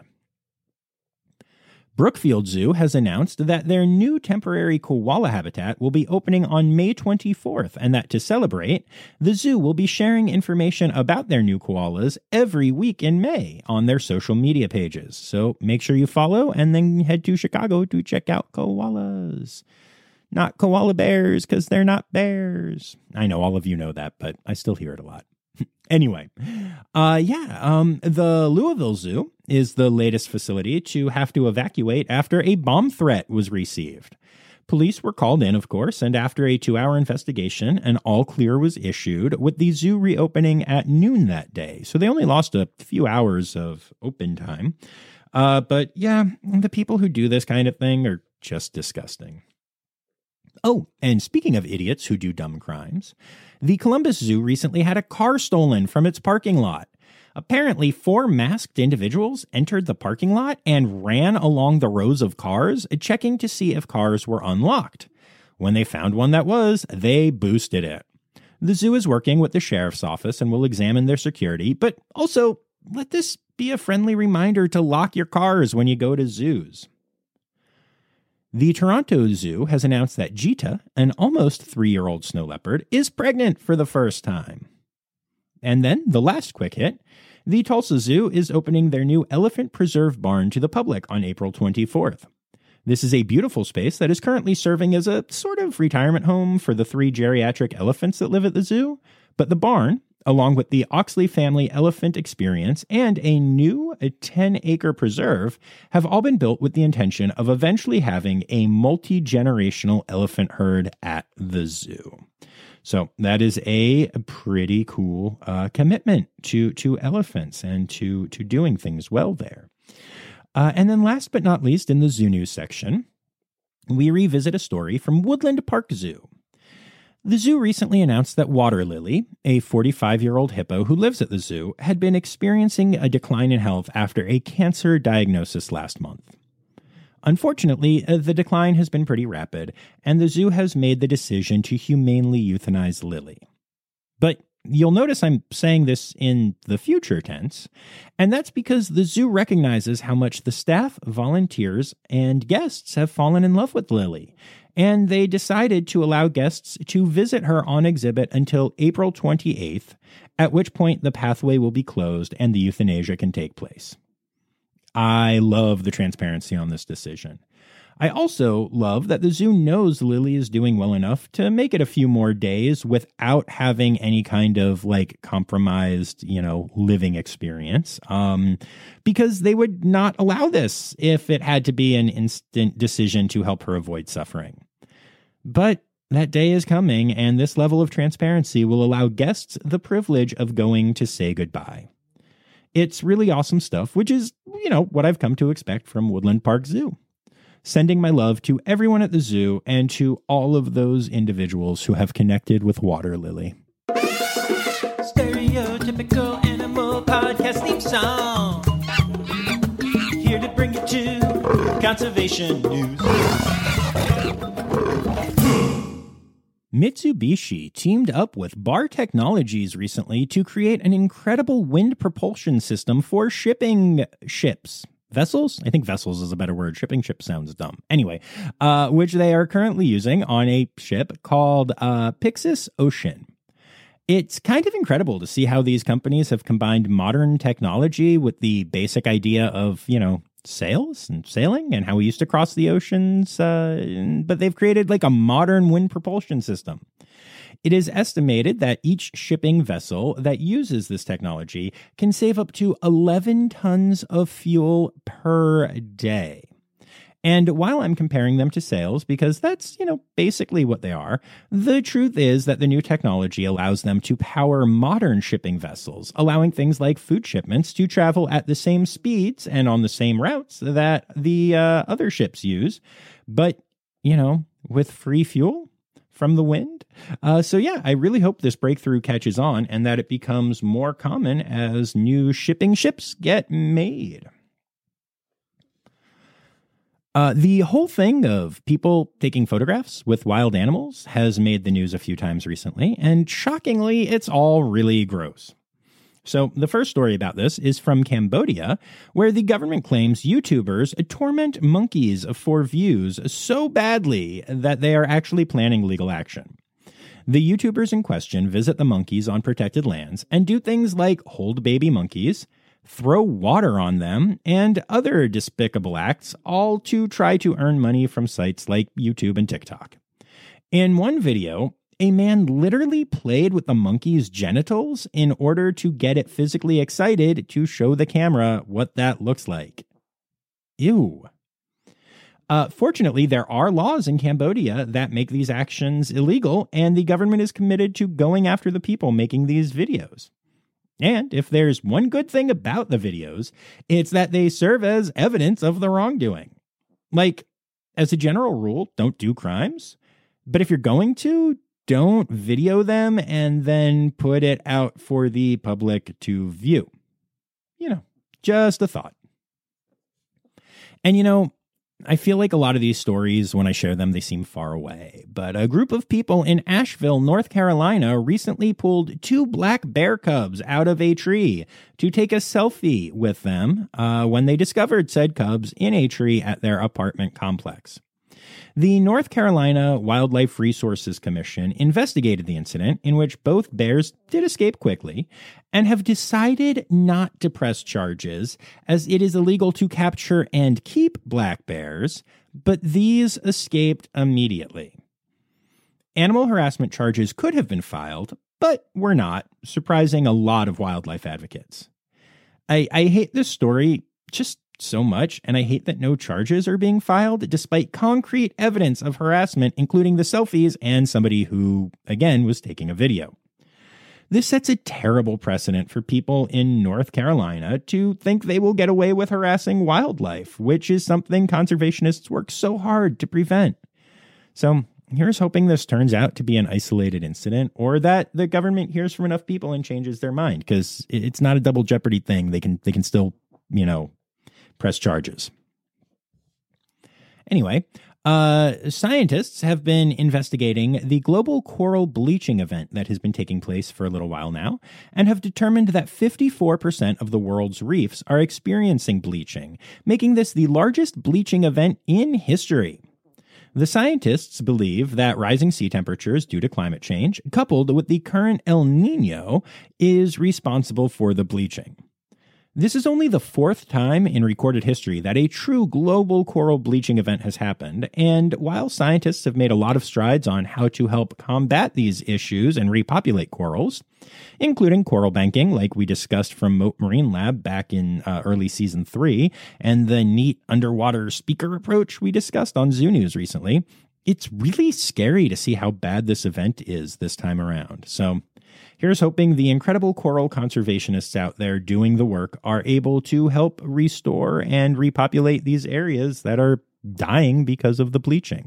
Brookfield Zoo has announced that their new temporary koala habitat will be opening on May 24th, and that to celebrate, the zoo will be sharing information about their new koalas every week in May on their social media pages. So make sure you follow and then head to Chicago to check out koalas. Not koala bears, because they're not bears. I know all of you know that, but I still hear it a lot. Anyway, the Louisville Zoo is the latest facility to have to evacuate after a bomb threat was received. Police were called in, of course, and after a 2-hour investigation, an all clear was issued, with the zoo reopening at noon that day. So they only lost a few hours of open time. But yeah, the people who do this kind of thing are just disgusting. Oh, and speaking of idiots who do dumb crimes, the Columbus Zoo recently had a car stolen from its parking lot. Apparently, 4 masked individuals entered the parking lot and ran along the rows of cars, checking to see if cars were unlocked. When they found one that was, they boosted it. The zoo is working with the sheriff's office and will examine their security, but also let this be a friendly reminder to lock your cars when you go to zoos. The Toronto Zoo has announced that Jita, an almost 3-year-old snow leopard, is pregnant for the first time. And then, the last quick hit, the Tulsa Zoo is opening their new elephant preserve barn to the public on April 24th. This is a beautiful space that is currently serving as a sort of retirement home for the 3 geriatric elephants that live at the zoo, but the barn, along with the Oxley Family Elephant Experience and a new 10-acre preserve, have all been built with the intention of eventually having a multi-generational elephant herd at the zoo. So that is a pretty cool commitment to elephants and to doing things well there. And then last but not least, in the Zoo News section, we revisit a story from Woodland Park Zoo. The zoo recently announced that Water Lily, a 45-year-old hippo who lives at the zoo, had been experiencing a decline in health after a cancer diagnosis last month. Unfortunately, the decline has been pretty rapid, and the zoo has made the decision to humanely euthanize Lily. But you'll notice I'm saying this in the future tense, and that's because the zoo recognizes how much the staff, volunteers, and guests have fallen in love with Lily, and they decided to allow guests to visit her on exhibit until April 28th, at which point the pathway will be closed and the euthanasia can take place. I love the transparency on this decision. I also love that the zoo knows Lily is doing well enough to make it a few more days without having any kind of compromised, living experience. Because they would not allow this if it had to be an instant decision to help her avoid suffering. But that day is coming, and this level of transparency will allow guests the privilege of going to say goodbye. It's really awesome stuff, which is, what I've come to expect from Woodland Park Zoo. Sending my love to everyone at the zoo and to all of those individuals who have connected with Water Lily. Stereotypical Animal Podcast theme song. Here to bring you to conservation news. Mitsubishi teamed up with Bar Technologies recently to create an incredible wind propulsion system for shipping ships. Vessels? I think vessels is a better word. Shipping ship sounds dumb. Anyway, which they are currently using on a ship called Pyxis Ocean. It's kind of incredible to see how these companies have combined modern technology with the basic idea of, sails and sailing and how we used to cross the oceans, but they've created a modern wind propulsion system. It is estimated that each shipping vessel that uses this technology can save up to 11 tons of fuel per day. And while I'm comparing them to sails, because that's, basically what they are, the truth is that the new technology allows them to power modern shipping vessels, allowing things like food shipments to travel at the same speeds and on the same routes that the other ships use, but, with free fuel from the wind. I really hope this breakthrough catches on and that it becomes more common as new shipping ships get made. The whole thing of people taking photographs with wild animals has made the news a few times recently, and shockingly, it's all really gross. So the first story about this is from Cambodia, where the government claims YouTubers torment monkeys for views so badly that they are actually planning legal action. The YouTubers in question visit the monkeys on protected lands and do things like hold baby monkeys, throw water on them, and other despicable acts, all to try to earn money from sites like YouTube and TikTok. In one video, a man literally played with the monkey's genitals in order to get it physically excited to show the camera what that looks like. Ew. Fortunately, there are laws in Cambodia that make these actions illegal, and the government is committed to going after the people making these videos. And if there's one good thing about the videos, it's that they serve as evidence of the wrongdoing. As a general rule, don't do crimes. But if you're going to, don't video them and then put it out for the public to view. Just a thought. And I feel like a lot of these stories, when I share them, they seem far away. But a group of people in Asheville, North Carolina, recently pulled 2 black bear cubs out of a tree to take a selfie with them when they discovered said cubs in a tree at their apartment complex. The North Carolina Wildlife Resources Commission investigated the incident, in which both bears did escape quickly, and have decided not to press charges, as it is illegal to capture and keep black bears, but these escaped immediately. Animal harassment charges could have been filed, but were not, surprising a lot of wildlife advocates. I hate this story just so much, and I hate that no charges are being filed despite concrete evidence of harassment, including the selfies and somebody who, again, was taking a video. This sets a terrible precedent for people in North Carolina to think they will get away with harassing wildlife, which is something conservationists work so hard to prevent. So here's hoping this turns out to be an isolated incident, or that the government hears from enough people and changes their mind, because it's not a double jeopardy thing. They can still, press charges. Anyway, scientists have been investigating the global coral bleaching event that has been taking place for a little while now, and have determined that 54% of the world's reefs are experiencing bleaching, making this the largest bleaching event in history. The scientists believe that rising sea temperatures due to climate change, coupled with the current El Niño, is responsible for the bleaching. This is only the fourth time in recorded history that a true global coral bleaching event has happened, and while scientists have made a lot of strides on how to help combat these issues and repopulate corals, including coral banking like we discussed from Moat Marine Lab back in early season 3, and the neat underwater speaker approach we discussed on Zoo News recently, it's really scary to see how bad this event is this time around. So here's hoping the incredible coral conservationists out there doing the work are able to help restore and repopulate these areas that are dying because of the bleaching.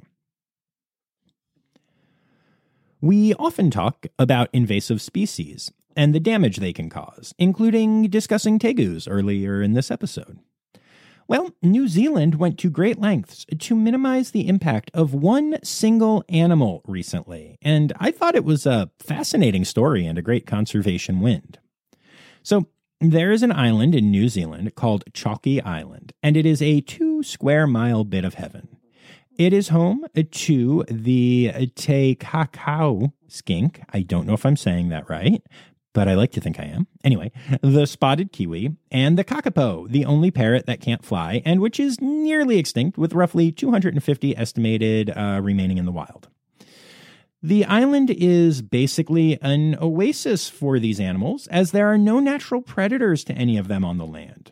We often talk about invasive species and the damage they can cause, including discussing tegus earlier in this episode. Well, New Zealand went to great lengths to minimize the impact of one single animal recently, and I thought it was a fascinating story and a great conservation win. So, there is an island in New Zealand called Chalky Island, and it is a 2 square mile bit of heaven. It is home to the Te Kakao skink. I don't know if I'm saying that right, but I like to think I am. Anyway, the spotted kiwi, and the kakapo, the only parrot that can't fly, and which is nearly extinct with roughly 250 estimated remaining in the wild. The island is basically an oasis for these animals, as there are no natural predators to any of them on the land.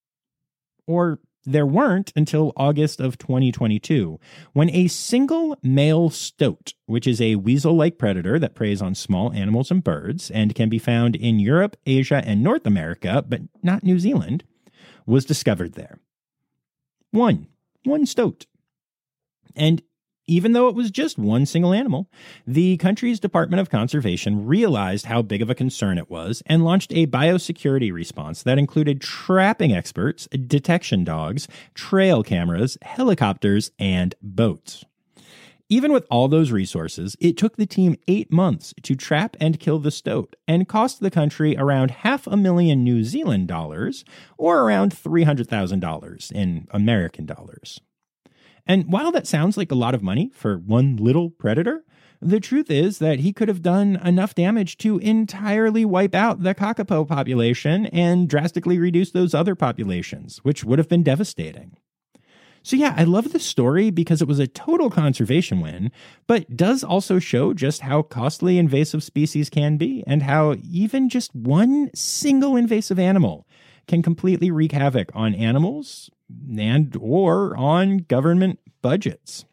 Or there weren't until August of 2022, when a single male stoat, which is a weasel-like predator that preys on small animals and birds and can be found in Europe, Asia, and North America, but not New Zealand, was discovered there. One stoat. And even though it was just one single animal, the country's Department of Conservation realized how big of a concern it was and launched a biosecurity response that included trapping experts, detection dogs, trail cameras, helicopters, and boats. Even with all those resources, it took the team 8 months to trap and kill the stoat and cost the country around $500,000 New Zealand dollars, or around $300,000 in American dollars. And while that sounds like a lot of money for one little predator, the truth is that he could have done enough damage to entirely wipe out the kakapo population and drastically reduce those other populations, which would have been devastating. So yeah, I love the story because it was a total conservation win, but does also show just how costly invasive species can be and how even just one single invasive animal can completely wreak havoc on animals and or on government budgets.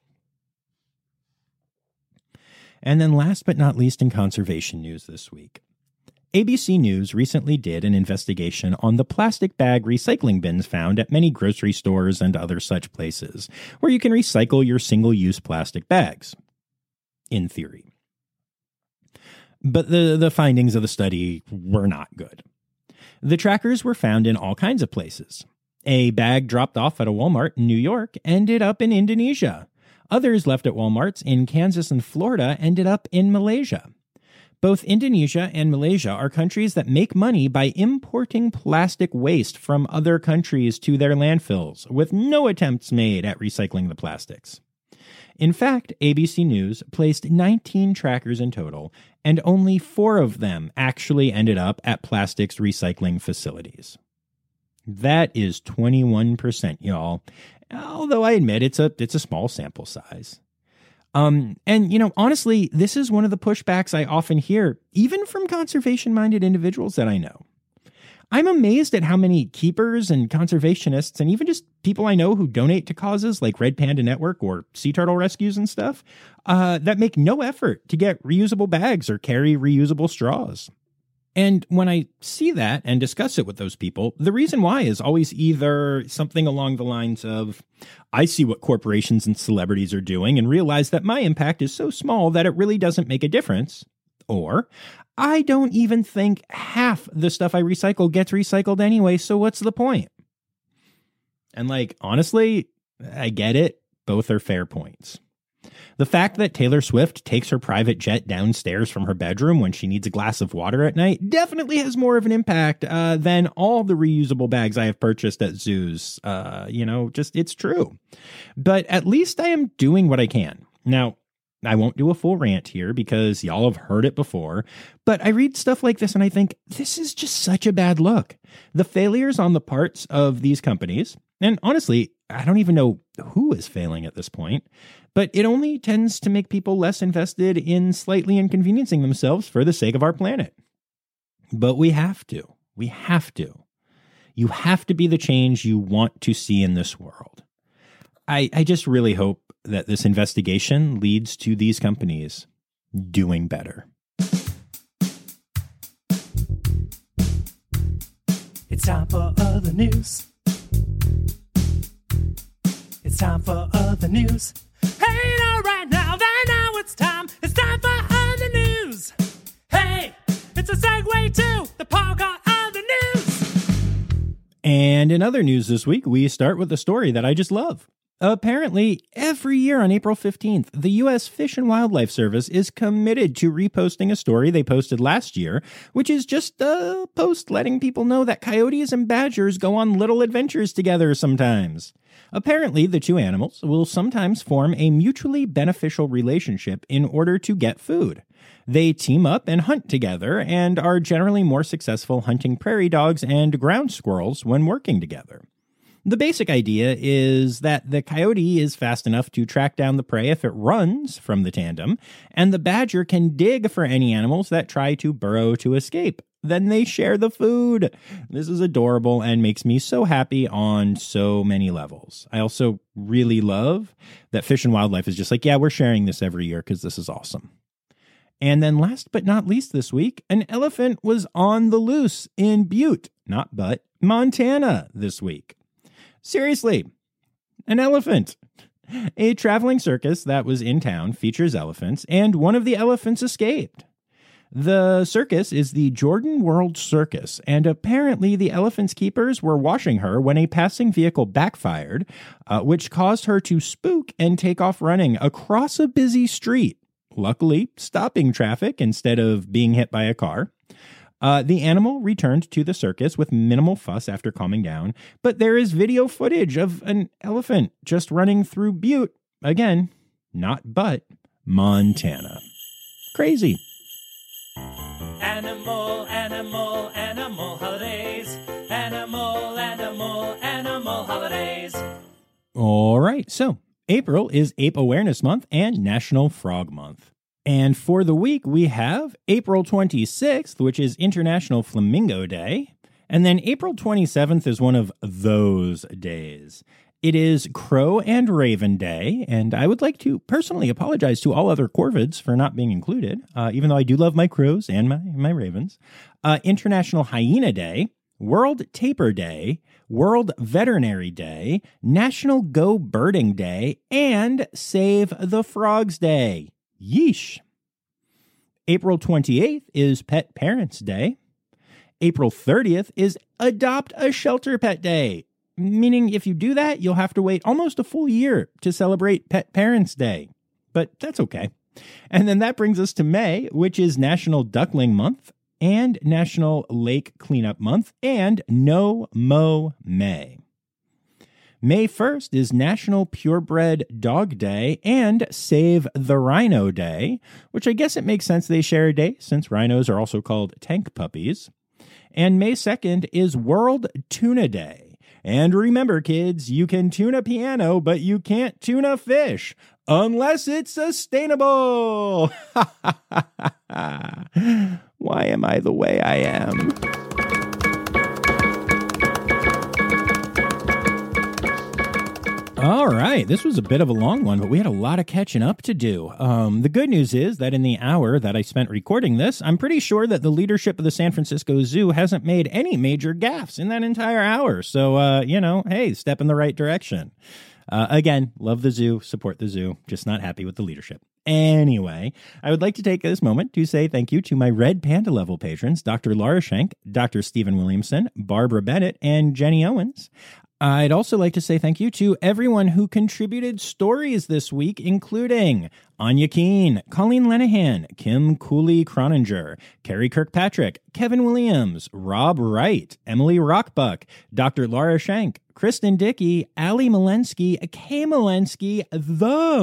And then last but not least in conservation news this week, ABC News recently did an investigation on the plastic bag recycling bins found at many grocery stores and other such places, where you can recycle your single-use plastic bags, in theory. But the findings of the study were not good. The trackers were found in all kinds of places. A bag dropped off at a Walmart in New York ended up in Indonesia. Others left at Walmarts in Kansas and Florida ended up in Malaysia. Both Indonesia and Malaysia are countries that make money by importing plastic waste from other countries to their landfills, with no attempts made at recycling the plastics. In fact, ABC News placed 19 trackers in total, and only 4 of them actually ended up at plastics recycling facilities. That is 21%, y'all. Although I admit it's a small sample size. And, honestly, this is one of the pushbacks I often hear, even from conservation-minded individuals that I know. I'm amazed at how many keepers and conservationists and even just people I know who donate to causes like Red Panda Network or sea turtle rescues and stuff that make no effort to get reusable bags or carry reusable straws. And when I see that and discuss it with those people, the reason why is always either something along the lines of, I see what corporations and celebrities are doing and realize that my impact is so small that it really doesn't make a difference. Or, I don't even think half the stuff I recycle gets recycled anyway, so what's the point? And honestly, I get it. Both are fair points. The fact that Taylor Swift takes her private jet downstairs from her bedroom when she needs a glass of water at night definitely has more of an impact than all the reusable bags I have purchased at zoos. It's true. But at least I am doing what I can. Now, I won't do a full rant here because y'all have heard it before, but I read stuff like this and I think this is just such a bad look. The failures on the parts of these companies, and honestly, I don't even know who is failing at this point, but it only tends to make people less invested in slightly inconveniencing themselves for the sake of our planet. But we have to. We have to. You have to be the change you want to see in this world. I just really hope that this investigation leads to these companies doing better. It's time for other news. It's time for other news. Hey, now, right now, now it's time. It's time for other news. Hey, it's a segue to the part called other news. And in other news this week, we start with a story that I just love. Apparently, every year on April 15th, the U.S. Fish and Wildlife Service is committed to reposting a story they posted last year, which is just a post letting people know that coyotes and badgers go on little adventures together sometimes. Apparently, the two animals will sometimes form a mutually beneficial relationship in order to get food. They team up and hunt together and are generally more successful hunting prairie dogs and ground squirrels when working together. The basic idea is that the coyote is fast enough to track down the prey if it runs from the tandem, and the badger can dig for any animals that try to burrow to escape. Then they share the food. This is adorable and makes me so happy on so many levels. I also really love that Fish and Wildlife is just like, yeah, we're sharing this every year because this is awesome. And then last but not least this week, an elephant was on the loose in Butte, Montana this week. Seriously, an elephant. A traveling circus that was in town features elephants, and one of the elephants escaped. The circus is the Jordan World Circus, and apparently the elephant's keepers were washing her when a passing vehicle backfired, which caused her to spook and take off running across a busy street, luckily stopping traffic instead of being hit by a car. The animal returned to the circus with minimal fuss after calming down, but there is video footage of an elephant just running through Butte. Again, Montana. Crazy. Animal, animal, animal holidays. Animal, animal, animal holidays. All right, so April is Ape Awareness Month and National Frog Month. And for the week, we have April 26th, which is International Flamingo Day. And then April 27th is one of those days. It is Crow and Raven Day, and I would like to personally apologize to all other corvids for not being included, even though I do love my crows and my ravens. International Hyena Day, World Tapir Day, World Veterinary Day, National Go Birding Day, and Save the Frogs Day. Yeesh. April 28th is Pet Parents Day. April 30th is Adopt a Shelter Pet Day, meaning if you do that, you'll have to wait almost a full year to celebrate Pet Parents Day. But that's okay. And then that brings us to May, which is National Duckling Month and National Lake Cleanup Month and No Mow May. May 1st is National Purebred Dog Day and Save the Rhino Day, which I guess it makes sense they share a day since rhinos are also called tank puppies. And May 2nd is World Tuna Day. And remember, kids, you can tune a piano, but you can't tune a fish unless it's sustainable. Why am I the way I am? All right, this was a bit of a long one, but we had a lot of catching up to do. The good news is that in the hour that I spent recording this, I'm pretty sure that the leadership of the San Francisco Zoo hasn't made any major gaffes in that entire hour. So, hey, step in the right direction. Again, love the zoo, support the zoo, just not happy with the leadership. Anyway, I would like to take this moment to say thank you to my Red Panda level patrons, Dr. Laura Schenk, Dr. Stephen Williamson, Barbara Bennett, and Jenny Owens. I'd also like to say thank you to everyone who contributed stories this week, including Anya Keene, Colleen Lenehan, Kim Cooley-Croninger, Carrie Kirkpatrick, Kevin Williams, Rob Wright, Emily Rockbuck, Dr. Laura Schenk, Kristen Dickey, Ali Malensky, Kay Malensky, the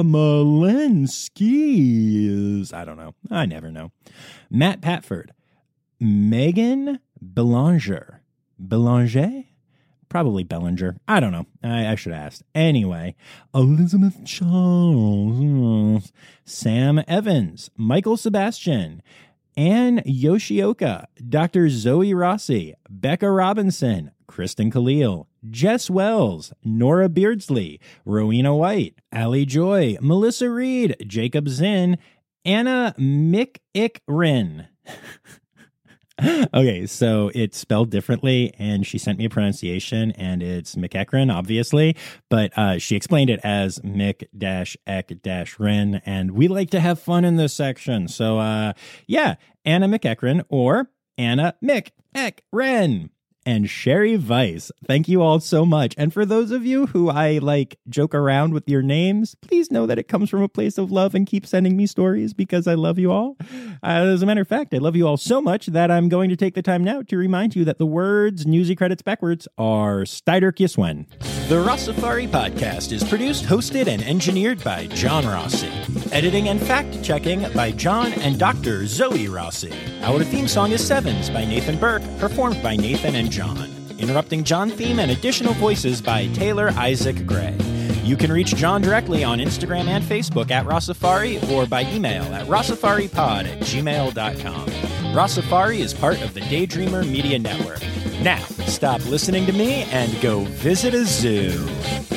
Malenskys. I don't know. I never know. Matt Patford, Megan Belanger. Probably Bellinger. I don't know. I should have asked. Anyway, Elizabeth Charles, Sam Evans, Michael Sebastian, Anne Yoshioka, Dr. Zoe Rossi, Becca Robinson, Kristen Khalil, Jess Wells, Nora Beardsley, Rowena White, Allie Joy, Melissa Reed, Jacob Zinn, Anna Mick-Ick-Rin. Okay, so it's spelled differently, and she sent me a pronunciation, and it's McEachran, obviously, but she explained it as Mick-Eck-Rin, and we like to have fun in this section. So, yeah, Anna McEachran or Anna Mick-Eck-Rin. And Sherry Weiss, thank you all so much. And for those of you who I joke around with your names, please know that it comes from a place of love and keep sending me stories because I love you all. As a matter of fact, I love you all so much that I'm going to take the time now to remind you that the words Newsy credits backwards are Steiderk Yiswen. The Rossafari podcast is produced, hosted, and engineered by John Rossi. Editing and fact-checking by John and Dr. Zoe Rossi. Our theme song is Sevens by Nathan Burke, performed by Nathan and John. Interrupting John theme and additional voices by Taylor Isaac Gray. You can reach John directly on Instagram and Facebook at Rossafari or by email at rossafaripod@gmail.com. Rossafari is part of the Daydreamer Media Network. Now, stop listening to me and go visit a zoo.